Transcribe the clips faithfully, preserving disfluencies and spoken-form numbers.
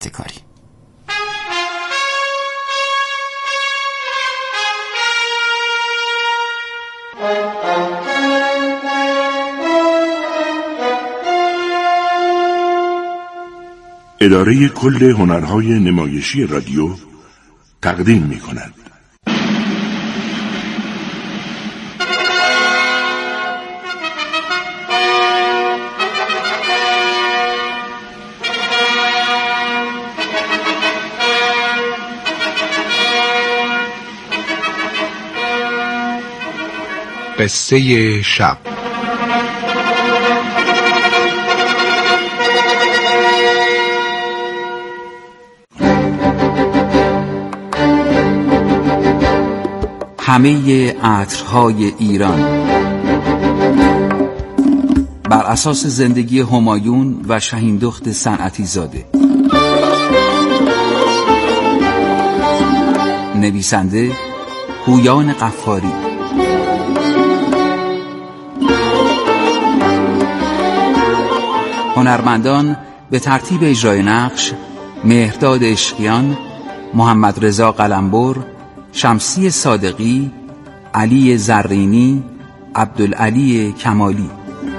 دستکاری. اداره کل هنرهای نمایشی رادیو تقدیم می کند. قصه شب. همه عطرهای ایران بر اساس زندگی همایون و شهیندخت صنعتی زاده. نویسنده هویان قفاری. هنرمندان به ترتیب اجرای نقش: مهرداد عشقیان، محمد رضا قلمبر، شمسی صادقی، علی زرینی، عبدالعلی کمالی.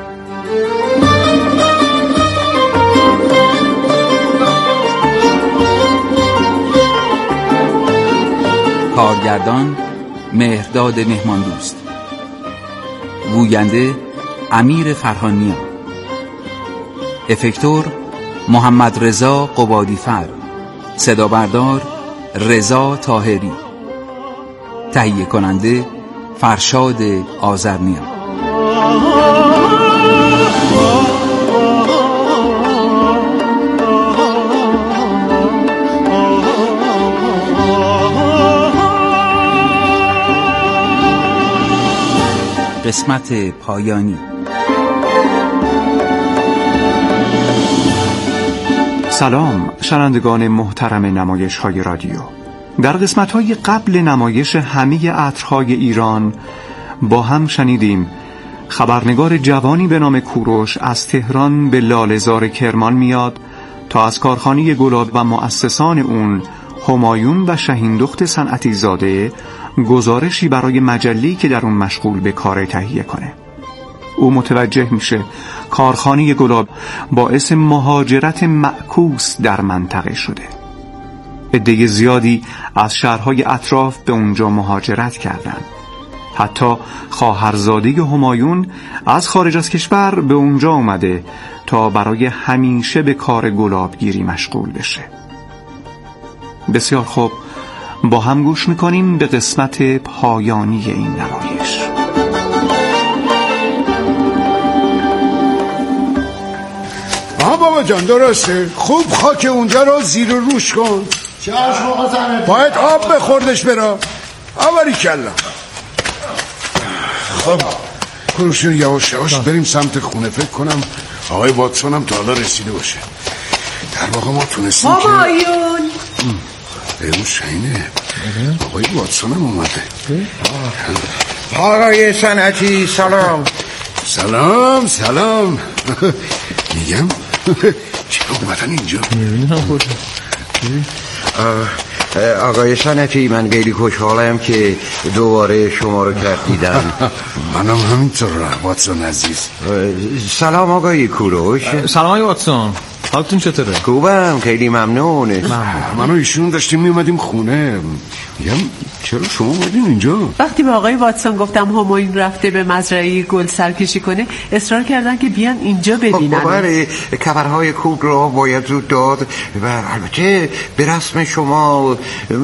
کارگردان مهرداد مهماندوست. گوینده امیر فرهانیان. افکتور محمد رضا قبادیفر. صدا بردار رضا طاهری. تهیه کننده فرشاد آذرنیا. قسمت پایانی. سلام شنوندگان محترم نمایش های رادیو. در قسمت های قبل نمایش همه عطرهای ایران با هم شنیدیم خبرنگار جوانی به نام کوروش از تهران به لاله‌زار کرمان میاد تا از کارخانه گلاب و مؤسسان اون همایون و شهیندخت صنعتی زاده گزارشی برای مجله‌ای که در اون مشغول به کار تهیه کنه. او متوجه میشه کارخانه گلاب باعث مهاجرت معکوس در منطقه شده. عده زیادی از شهرهای اطراف به اونجا مهاجرت کردند. حتی خواهرزاده همایون از خارج از کشور به اونجا اومده تا برای همیشه به کار گلابگیری مشغول بشه. بسیار خوب، با هم گوش میکنیم به قسمت پایانی این نمایش. آها بابا جان، درسته. خوب خاک اونجا رو زیر و روش کن. باید آب بخوردش برا. آوری کلا. خب کروشون یواش یواش بریم سمت خونه. فکر کنم آقای واتسون هم تا حالا رسیده باشه. در واقع ما تونستیم که همایون اون شاینه آقای واتسون هم اومده. آقای صنعتی سلام. سلام سلام. میگم چرا اومدن اینجا؟ آقای صنعتی، من خیلی خوشحالم که دوباره شما رو کردیدم. منم همینطور واتسون عزیز. سلام آقای کوروش. سلام آقای واتسون، حالتون چطوره؟ خوبم، خیلی ممنون. من و ایشون داشتیم می اومدیم خونه. میگم چرا شما اومدین اینجا؟ وقتی به آقای واتسون گفتم همایون رفته به مزرعه گل سرکشی کنه، اصرار کردن که بیان اینجا ببینن. بله، کورهای خوب رو باید زود داد و البته به رسم شما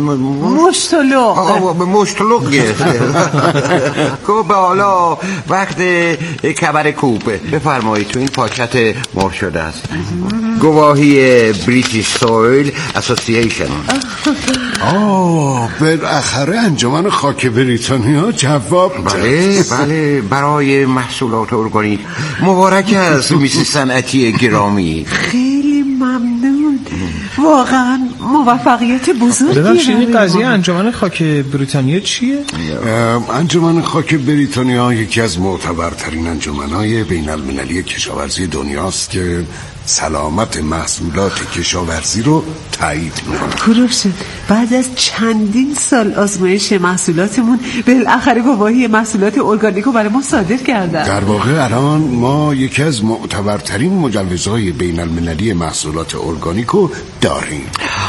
مشتلق مشتلق گرفته. خب حالا وقت کور کوب. بفرمایید، تو این پاکت مر شده است. گواهی بریتیش سویل اسوسییشن. آه، بالاخره انجمن خاک بریتانیا جواب داد. بله بله، برای محصولات ارگانیک. مبارک است میسی صنعتی گرامی. خیلی ممنون، واقعا موفقیت بزرگی. ببخشید این قضیه انجمن خاک بریتانیا چیه؟ انجمن خاک بریتانیا یکی از معتبرترین انجمن‌های بین المللی کشاورزی دنیاست که سلامت محصولات کشاورزی رو تایید میکنن. کوروش، بعد از چندین سال آزمایش محصولاتمون بالاخره گواهی محصولات ارگانیکو برای ما صادر کردن. در واقع الان ما یکی از معتبرترین مجوزهای بین المللی محصولات ارگانیکو داریم.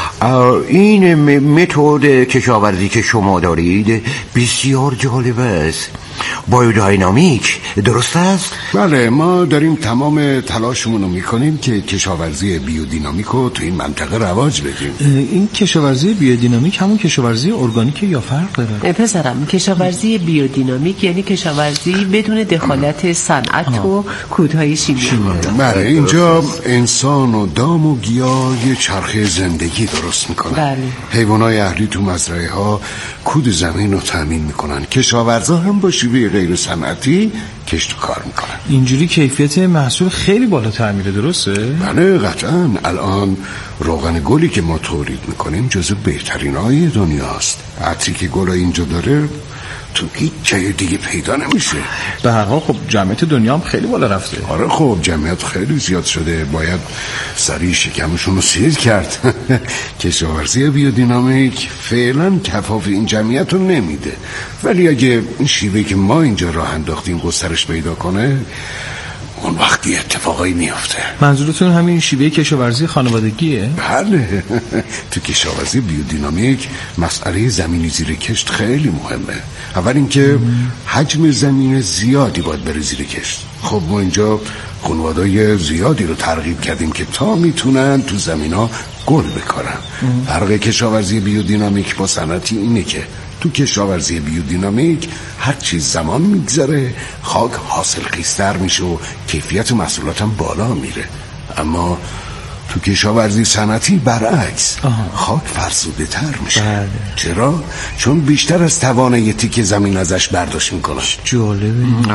این متد کشاورزی که شما دارید بسیار جالب است. بایوداینامیک، درست است؟ بله، ما داریم تمام تلاشمون رو میکنیم که کشاورزی بیودینامیک رو تو این منطقه رواج بدیم. این کشاورزی بیودینامیک همون کشاورزی ارگانیک یا فرق داره؟ پسرم، کشاورزی بیودینامیک یعنی کشاورزی بدون دخالت صنعت و کودهای شیمیایی. بله، اینجا انسان و دام و گیاه یه چرخه زندگی درست میکنن. بله. حیوانای اهلی تو مزرعه ها کود زمین رو تامین میکنن. کشاورزا هم با شیوه غیر صنعتی کشت و کار میکنن. اینجوری کیفیت محصول خیلی بالاتر میره، درسته؟ بله قطعا. الان روغن گلی که ما تولید میکنیم جزو بهترین های دنیاست. عطری که گل اینجا داره تو هیچ جای دیگه پیدا نمیشه. به هر حال خب جمعیت دنیا هم خیلی بالا رفته. آره خب جمعیت خیلی زیاد شده، باید سریع شکمشون رو سیر کرد. کشاورزی بیودینامیک فعلا کفاف این جمعیت رو نمیده، ولی اگه این شیوه که ما اینجا راه انداختیم گسترش پیدا کنه اون وقتی اتفاقایی میافته. منظورتون همین شیوه کشاورزی خانوادگیه؟ بله. تو کشاورزی بیودینامیک مسئله زمینی زیر کشت خیلی مهمه. اول اینکه حجم زمین زیادی باید بره زیر کشت. خب ما اینجا خانواده‌های زیادی رو ترغیب کردیم که تا میتونن تو زمینا گل بکارن. فرق کشاورزی بیودینامیک با صنعتی اینه که تو کشاورزی بیودینامیک هر چیز زمان میگذره خاک حاصل خیزتر میشه و کیفیت محصولات هم بالا میره. اما تو کشاورزی صنعتی برعکس، خاک فرسوده تر میشه. بله. چرا؟ چون بیشتر از توان یه تیکه زمین ازش برداشت میکنن. جالبه.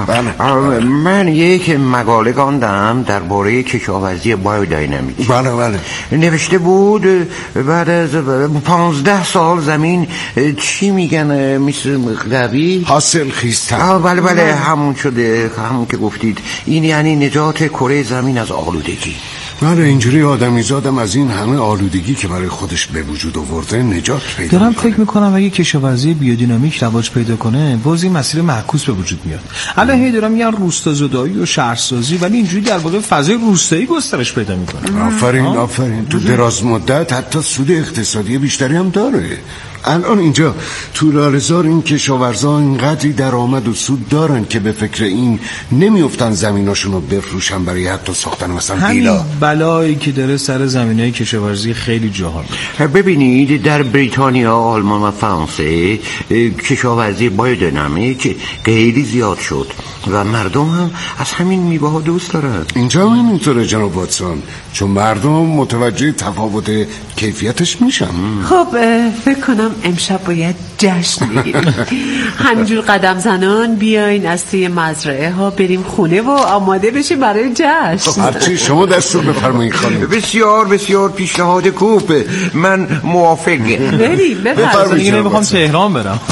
بله. من یک مقاله خواندم درباره کشاورزی بایوداینامیک. بله بله. نوشته بود بعد از پانزده سال زمین چی میگن مثل مقدوی؟ حاصل خیزتر. بله بله همون شده، همون که گفتید. این یعنی نجات کره زمین از آلودگی. بله، اینجوری آدمی زادم از این همه آلودگی که برای خودش به وجود آورده نجات پیدا دارم میکنه. فکر میکنم اگه کشاورزی بیودینامیک رواج پیدا کنه باز این مسیر معکوس به وجود میاد. الان هی دارم میگن روستازدایی و شهرسازی، ولی اینجوری در واقع فضای روستایی گسترش پیدا میکنه. آفرین آفرین. تو دراز مدت حتی سود اقتصادی بیشتری هم داره. الان اینجا تو لاله‌زار این کشاورزا اینقدری درآمد و سود دارن که به فکر این نمیافتن زمیناشون رو بفروشن برای حتی ساختن مثلا ویلا. همین بلایی که داره سر زمینای کشاورزی خیلی جاها. ببینید در بریتانیا، آلمان و فرانسه کشاورزی بایودینامیک خیلی زیاد شد و مردم هم از همین میوه ها دوست دارن. اینجا هم اینطوره جناب واتسون، چون مردم متوجه تفاوت کیفیتش میشن. خب فکر کنم امشب باید جشن بگیریم. همینجور قدم زنان بیاین از توی مزرعه ها بریم خونه و آماده بشیم برای جشن. هرچی شما دستور بفرمایید خانم. بسیار بسیار پیشنهاد خوبه، من موافقم. بریم بفرمایید. دیگه نمیخوام تهران برم.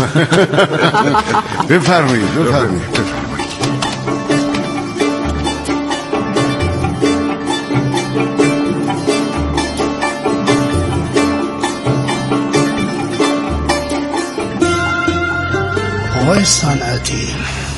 بفرمایید بفرمایید. آقای صنعتی،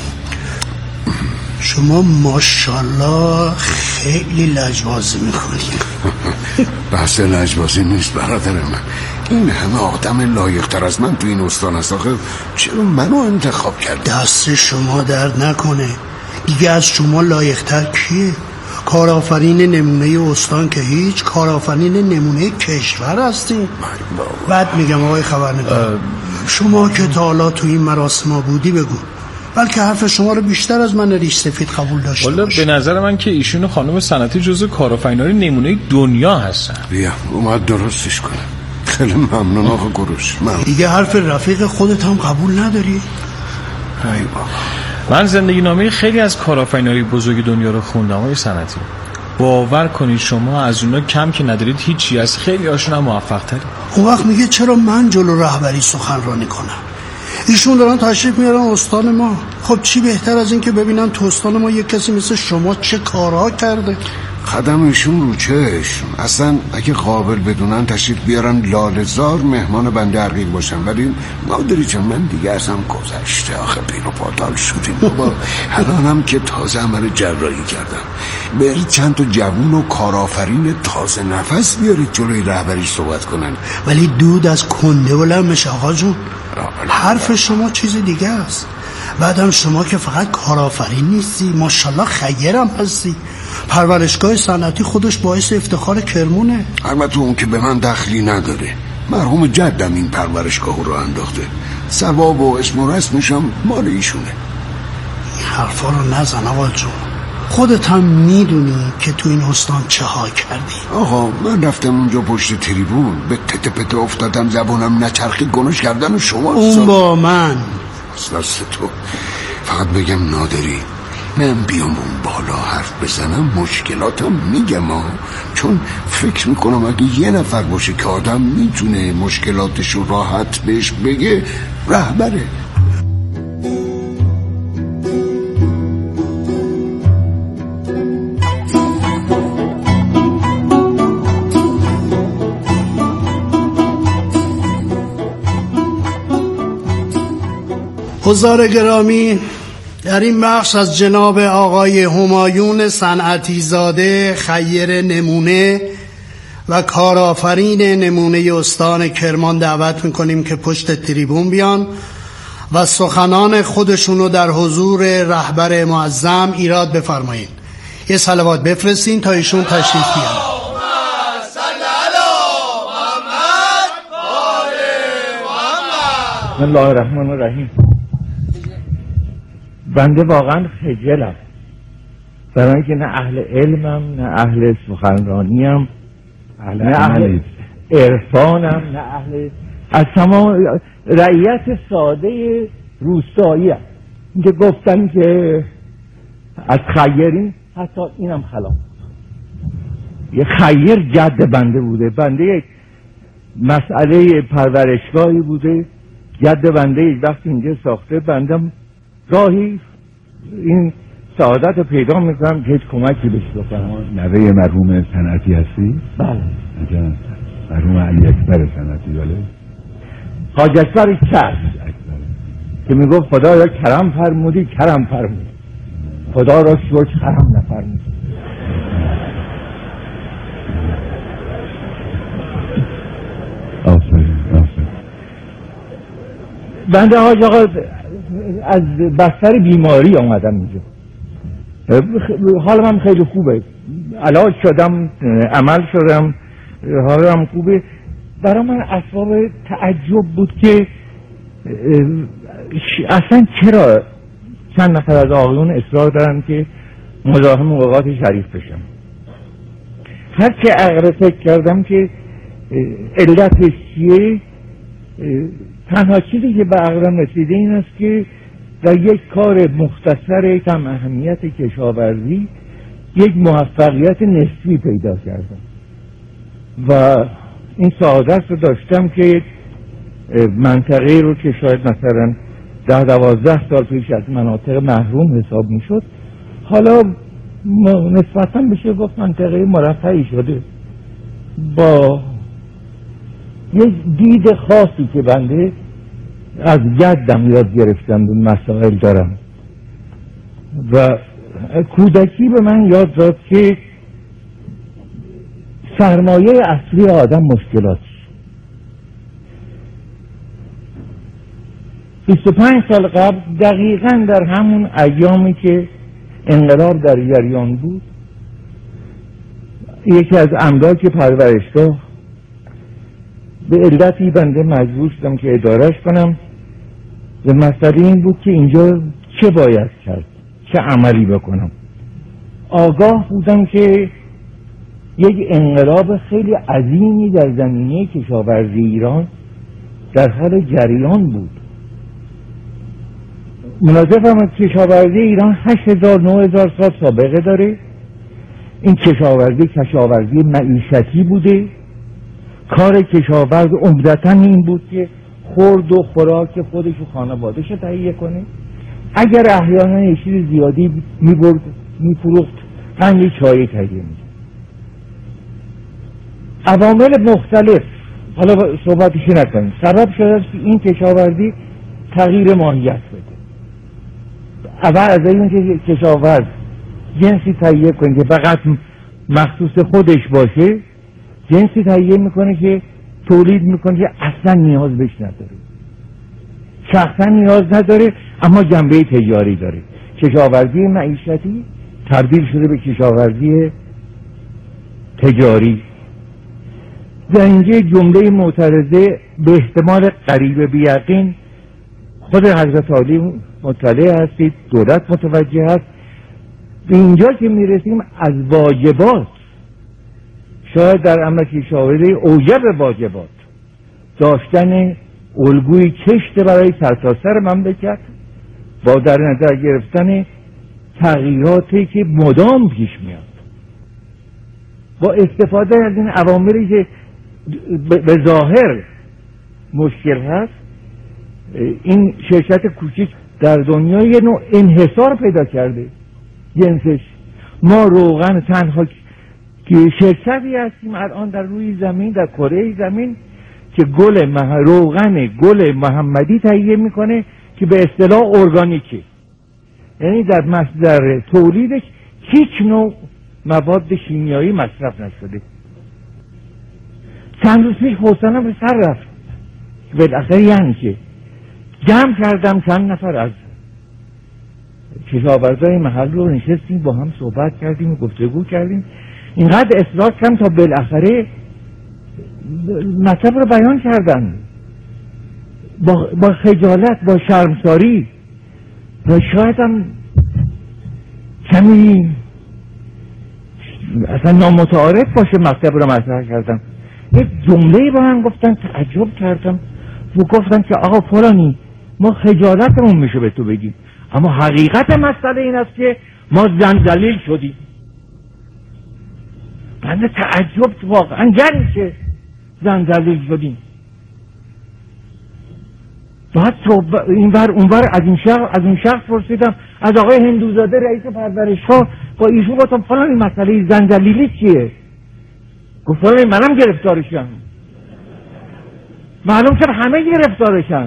شما ماشاءالله خیلی لجبازی میکنید. بحث لجبازی نیست برادر من. این همه آدم لایق‌تر از من تو این استان هست. آخه چرا منو انتخاب کرد؟ دست شما درد نکنه. دیگه از شما لایق‌تر کیه؟ کارآفرین نمونه استان که هیچ، کارآفرین نمونه کشور هستین. بعد میگم آقای خبرنگار، شما که تا حالا تو این مراسم ها بودی بگو، بلکه حرف شما رو بیشتر از من ریش سفید قبول داشته والا به نظر من که ایشون خانم صنعتی جزو کارآفرینای نمونه دنیا هستن. بیا اومد درستش کنم. خیلی ممنون آقا گروش. ممنون. دیگه حرف رفیق خودت هم قبول نداری؟ ای بابا، من زندگی نامه خیلی از کارآفرینای بزرگ دنیا رو خوندم آقای صنعتی. باور کنید شما از اونا کم که ندارید هیچی، از خیلی هاشون هم موفق تری. اون وقت میگه چرا من جلو رهبری سخنرانی کنم؟ ایشون دارن تشریف میارن استان ما. خب چی بهتر از این که ببینن تو استان ما یک کسی مثل شما چه کارها کرده. خدمشون رو چشم. اصلا اگه قابل بدونن تشریف بیارن لاله‌زار مهمان بنده عقیل باشن. ولی نادری چون من دیگه اصلا گذشته. آخه پیر و پاتال شدیم بابا. الانم که تازه عمل جراحی کردم. برید چند تا جوون و کارآفرین تازه نفس بیارید جلوی رهبریش صحبت کنن. ولی دود از کنده بلند میشه آقا جون. حرف شما چیز دیگه است. بعدم شما که فقط کارآفرین نیستی، ماشاءالله خیرم هستی. پرورشگاه صنعتی خودش باعث افتخار کرمونه. البته اون که به من دخلی نداره. مرحوم جدم این پرورشگاه رو انداخته. ثواب و اسم و رسمشم مال ایشونه. این حرفا رو نزن آقا جون. خودت هم میدونی که تو این استان چه ها کردی. آقا من رفتم اونجا پشت تریبون به تته پته افتادم، زبونم نچرخی، گناش کردن شما. اون با من دست تو. فقط بگم نادری من بیام اون بالا حرف بزنم مشکلاتم میگم ها. چون فکر میکنم اگه یه نفر باشه که آدم میتونه مشکلاتشو راحت بهش بگه رهبره. حضار گرامی، در این بخش از جناب آقای همایون صنعتی زاده خیر نمونه و کارآفرین نمونه استان کرمان دعوت میکنیم که پشت تریبون بیان و سخنان خودشونو در حضور رهبر معظم ایراد بفرمایید. یه صلوات بفرستین تا ایشون تشریف بیارن. بسم الله الرحمن الرحیم. بنده واقعا خجلم، برای اینکه نه اهل علمم، نه اهل سخنرانیم، نه اهل عرفانم، نه اهل از تمام رعیت ساده روستاییم. اینکه گفتن که از خیرین، حتی اینم خلاف. یه خیر جد بنده بوده. بنده یک مسئله پرورشگاهی بوده، جد بنده یک وقت اینجا ساخته. بندم راهی این سعادت رو پیدا میکنم که هیچ کمکی بهش بکنم. نوه مرحوم صنعتی هستی؟ بله. عجب. مرحوم علی اکبر صنعتی. بله. حاج اکبر چرس که میگفت خدا را کرم فرمودی، کرم فرمودی، خدا را شکر کرم نفرمودی. آفرین آفرین. بنده حاج آقا از بستر بیماری آمدم اینجا. حالم هم خیلی خوبه، علاج شدم، عمل شدم، حالم خوبه. برای من اسباب تعجب بود که اصلا چرا چند نفر از آقایون اصرار دارن که مزاحم اوقات شریف بشم. هر که عقل فکر کردم که علتش چیه، تنها چیزی که به عقلم رسیده این است که در یک کار مختصر کم اهمیت کشاورزی یک موفقیت نسبی پیدا کردم و این سعادت رو داشتم که منطقه رو که شاید مثلا ده دوازده سال پیش از مناطق محروم حساب می شد، حالا نسبتا بشه گفت منطقه مرفعی شده با یک دید خاصی که بنده از جدم یاد گرفتم اون مسائل دارم و کودکی به من یاد داد که سرمایه اصلی آدم مشکلات. بیست و پنج سال قبل دقیقاً در همون ایامی که انقلاب در جریان بود، یکی از املاک پرورشگاه به علتی بنده مجبور شدم که ادارش کنم و مسئله این بود که اینجا چه باید کرد، چه عملی بکنم. آگاه بودم که یک انقلاب خیلی عظیمی در زمینه کشاورزی ایران در حال جریان بود. مناظرم از کشاورزی ایران هشت هزار نه هزار سال سابقه داره. این کشاورزی کشاورزی معیشتی بوده. کار کشاورز عمدتاً این بود که خورد و خوراک خودش و خانواده‌اش تهیه کنه. اگر احیانا یه چیز زیادی میبرد میفروخت، قند چای تهیه می‌کرد. عوامل مختلف، حالا صحبتشی نکنیم، سبب شده است که این کشاورزی تغییر ماهیت بده. اول از این که کشاورز جنسی تهیه کنه که فقط مخصوص خودش باشه، جنسی تهیه میکنه که تولید میکنه که اصلا نیاز بهش نداره، شخصا نیاز نداره، اما جنبه تجاری داره. کشاورزی معیشتی تبدیل شده به کشاورزی تجاری. در اینجا جمله معترضه به احتمال قریب بیقین خود حضرت عالی مطلع هستید، دولت متوجه هست. به اینجا که میرسیم از واجبات، شاید در امر کشاورزی اوجب واجبات داشتن الگوی کشت برای سرتاسر مملکت با در نظر گرفتن تغییراتی که مدام پیش میاد، با استفاده از این عواملی که به ظاهر مشکل هست، این شرکت کوچیک در دنیا یه نوع انحصار پیدا کرده جنسش. ما روغن تنها که شرکتی هستیم الان در روی زمین، در کره زمین، که گل مح... روغن گل محمدی تهیه میکنه که به اصطلاح ارگانیکه، یعنی در مصدر تولیدش هیچ نوع مواد شیمیایی مصرف نشده. چند روز پیش حوصله‌ام به سر رفت، بالاخره یعنی که جمع کردم چند نفر از کشاورزای محل رو، نشستیم با هم صحبت کردیم، گفتگو کردیم، اینقدر اصرار کردم تا بالاخره مطلب رو بیان کردن با, با خجالت، با شرمساری و شاید هم کمی اصلا نامتعارف باشه مطلب رو مطرح کردم. یک جمله با من گفتن، تعجب کردم و گفتن که آقا فلانی ما خجالتمون میشه به تو بگیم، اما حقیقت مسئله این است که ما زنجلیل شدیم. من تعجب واقعا یعنی که زنجلیل شدیم. بعد این بر اون بر از این شخص از اون شخص پرسیدم، از آقای هندوزاده رئیس پرورشگاه، با ایشون گفتم فلان این مسئله زنجلیلی چیه؟ گفت فلان منم گرفتارشم. معلوم شد همه گرفتارشن.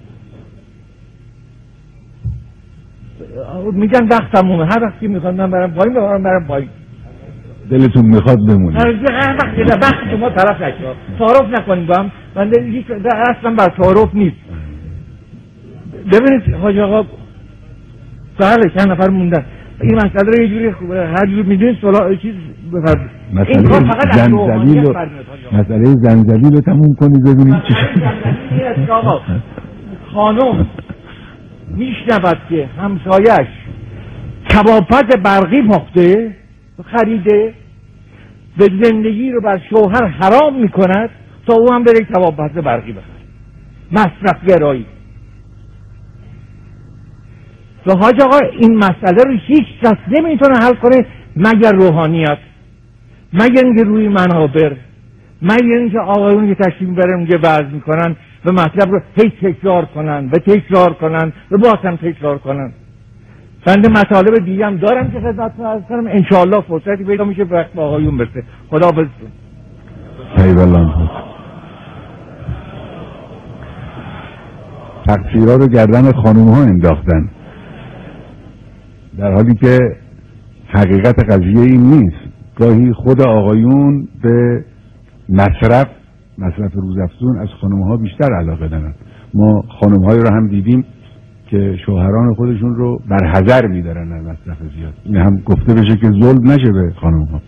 میگن وقت تمومه، هر وقتی میخواد من برم پایین برم برم پایین. دلتون میخواد بمونید. هر وقتی در وقت شما طرف نشد تعارف نکنیم با هم. من اصلا بر تعارف نیست. ببینید حاج آقا، بله چند نفر موندن، این مسئله رو یه جوری هر جور میدونید صلاح چیز بفرد. مسئله زنجلیل رو مسئله زنجلیل رو تموم کنید ببینید چی شد. آقا خانم میشنود که همسایش کبابپز برقی پخته خریده، به زندگی رو بر شوهر حرام میکند تا او هم بره کبابپز برقی بخره. مصرف گرایی. و حاج آقا این مسئله رو هیچ کس نمیتونه حل کنه مگر روحانیت، مگر اینکه روی منابر، مگر اینکه آقایون که تشریف برن که وعظ میکنن و مطلب رو هی تکرار کنن و تکرار کنن و باز هم تکرار کنن. بنده مطالب دیگه هم دارم که خدمتتون عرض کنم، انشاءالله فرصتی پیدا میشه وقت با آقایون برسه. خداحافظ. خیلی الله. تقصیرها رو گردن خانوم ها انداختن، در حالی که حقیقت قضیه این نیست. گاهی خود آقایون به مصرف مصرف روزافزون از خانوم ها بیشتر علاقه دارن. ما خانوم هایی رو هم دیدیم که شوهران خودشون رو بر حذر میدارن از مصرف زیاد. این هم گفته بشه که ظلم نشه به خانوم ها.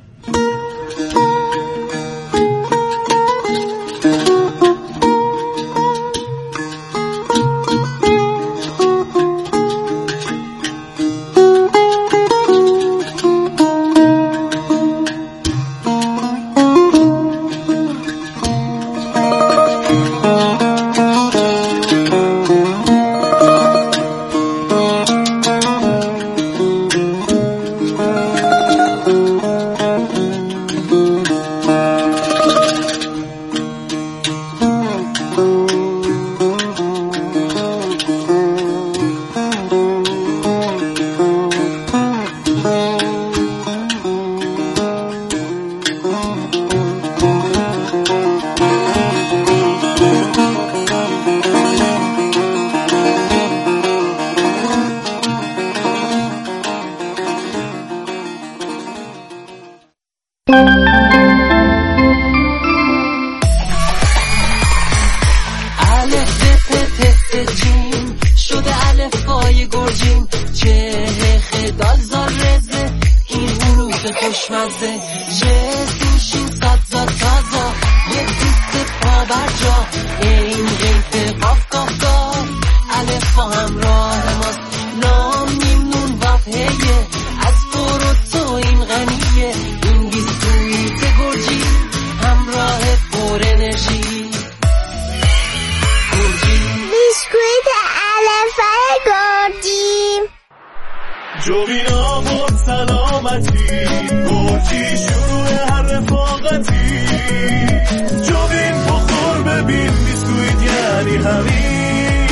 چه خدال زارزه این حروف خوشمزه جز شین صد زاد تازا یک دوست پا بر جا این غیف قاف قاف قاف الف با همراه ماست نام میمون وفهیه از فروتو این غنیه این بیسکویت گرجی همراه پر انرژی بیسکویت الفای گرجی جوین آمون سلامتی گرجی شروع هر رفاقتی جوین بخور ببین بیسکویت یعنی همین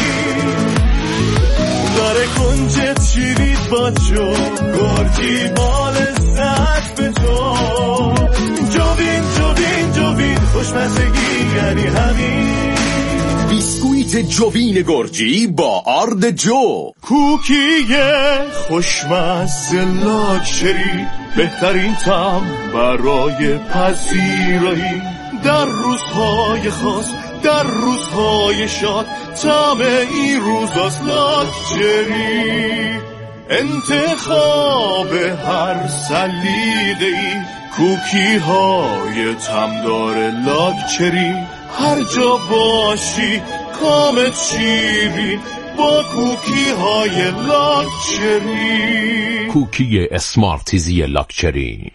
داره کنجت شیرید با جو گرجی با لذت به تو جوین جوین جوین خوشمزگی یعنی همین بیسکویت جوین گرجی با آرد جو کوکیه خوشمزه لاکچری بهترین طعم برای پذیرایی در روزهای خاص در روزهای شاد طعم این روزاست لاکچری انتخاب هر سلیقه‌ای کوکی های طعمدار لاکچری هر جا باشی کامت شیرین با کوکی های لاکچری کوکی اسمارتیزی لاکچری.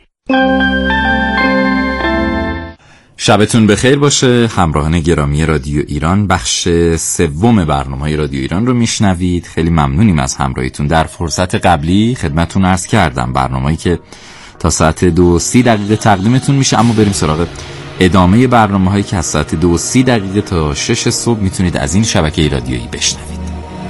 شبتون بخیر باشه همراهان گرامی رادیو ایران. بخش سوم برنامه‌های رادیو ایران رو میشنوید. خیلی ممنونیم از همراهیتون. در فرصت قبلی خدمتتون عرض کردم برنامه‌ای که تا ساعت دو سی دقیقه تقدیمتون میشه، اما بریم سراغ ادامه برنامه‌هایی که از ساعت دو سی دقیقه تا شش صبح میتونید از این شبکه رادیویی بشنوید.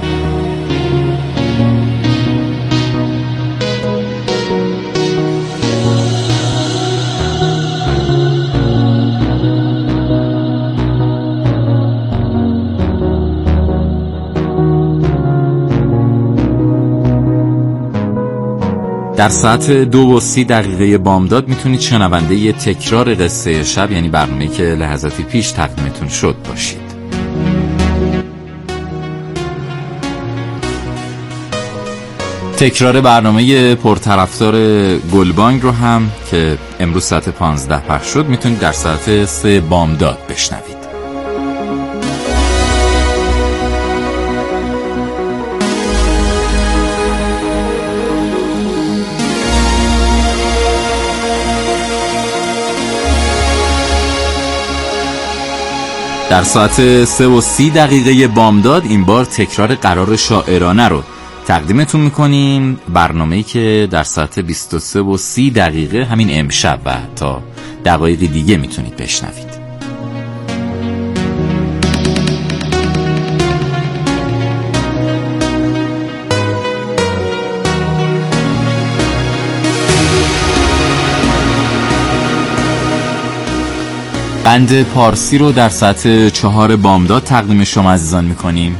در ساعت دو و سی دقیقه بامداد میتونید شنونده ی تکرار قصه شب، یعنی برنامه‌ای که لحظاتی پیش تقدیمتون شد، باشید. تکرار برنامه پرطرفدار گلبانگ رو هم که امروز ساعت پانزده پخش شد میتونید در ساعت سه بامداد بشنوید. در ساعت سه و سی دقیقه بامداد این بار تکرار قرار شاعرانه رو تقدیمتون میکنیم، برنامه‌ای که در ساعت بیست و سه و سی دقیقه همین امشب و تا دقایق دیگه میتونید بشنوید. بند پارسی رو در ساعت چهار بامداد تقدیم شما عزیزان میکنیم.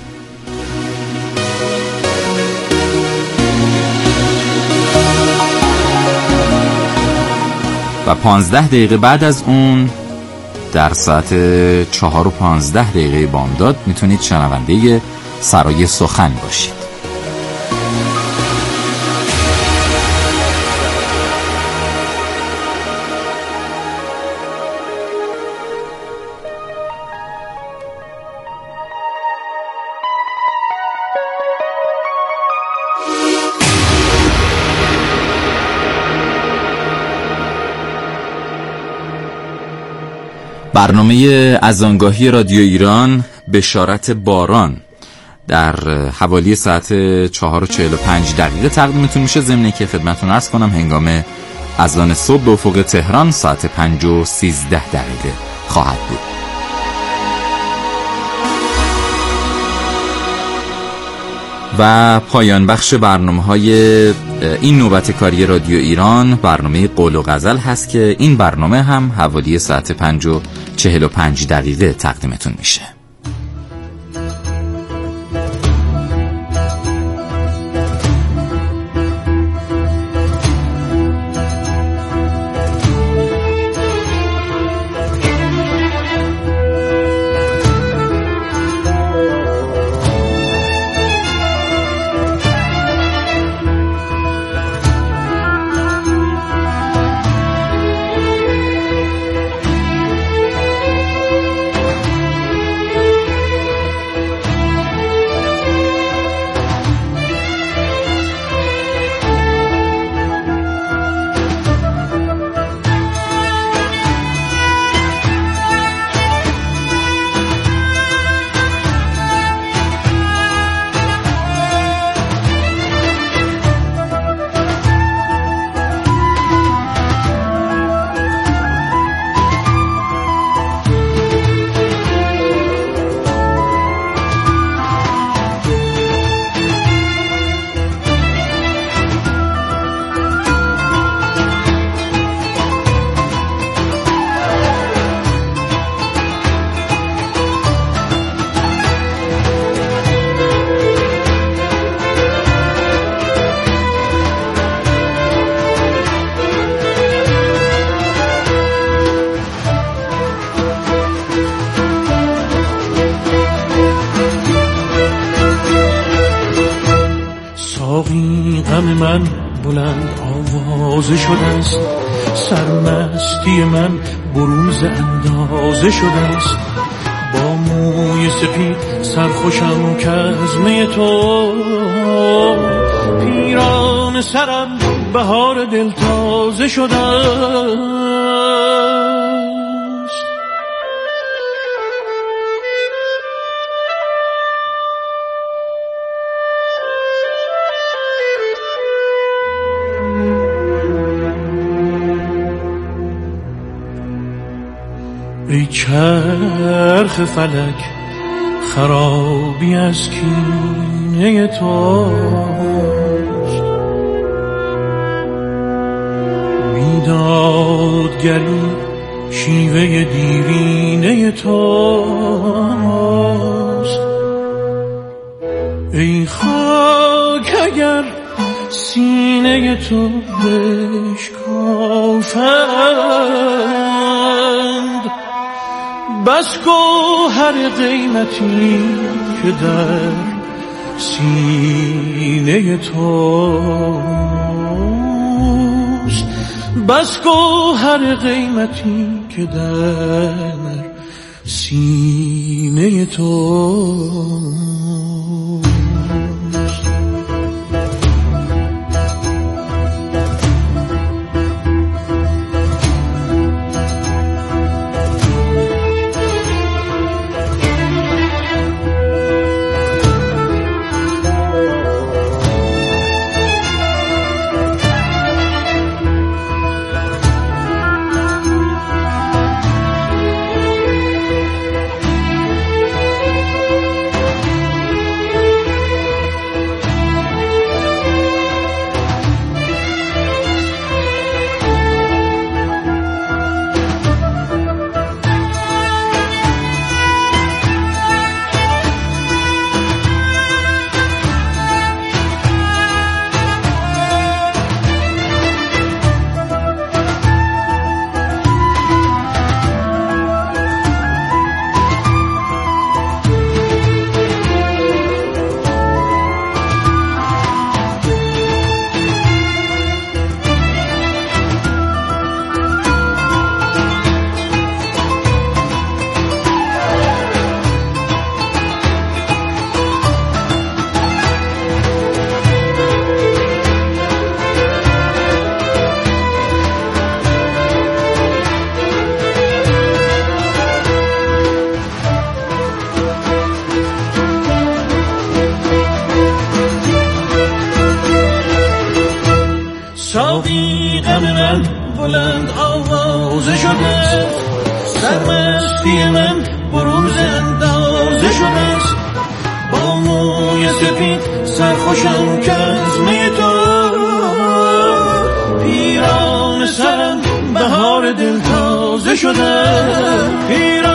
و پانزده دقیقه بعد از اون در ساعت چهار و پانزده دقیقه بامداد میتونید شنونده سرای سخن باشید. برنامه از آنگاهی رادیو ایران بشارت باران در حوالی ساعت چهار و چهل و پنج دقیقه تقدیمتون میشه، ضمن که خدمتتون عرض کنم هنگام اذان صبح به افق تهران ساعت پنج و سیزده دقیقه خواهد بود. و پایان بخش برنامه‌های این نوبت کاری رادیو ایران برنامه قول و غزل هست که این برنامه هم حوالی ساعت پنج و چهل و پنج دقیقه تقدیمتون میشه. من بلند آوازه شده است، سرمستی من برونز اندازه شده است. با موی سپید سرخوشم که از می تو، پیران سرم بهار دل تازه شده است. ای چرخ فلک خرابی از کینه توست، بیدادگری شیوه دیرینه توست. ای خاک اگر سینه تو بشکافند، بس گوهر قیمتی که در سینه توست، بس گوهر قیمتی که در سینه توست. ساقی غم من بلند آوازه شده، سرمستی من بروز اندازه شده. با موی سپید سرخوشم که از می تو، پیران سرم بهار دل تازه شده.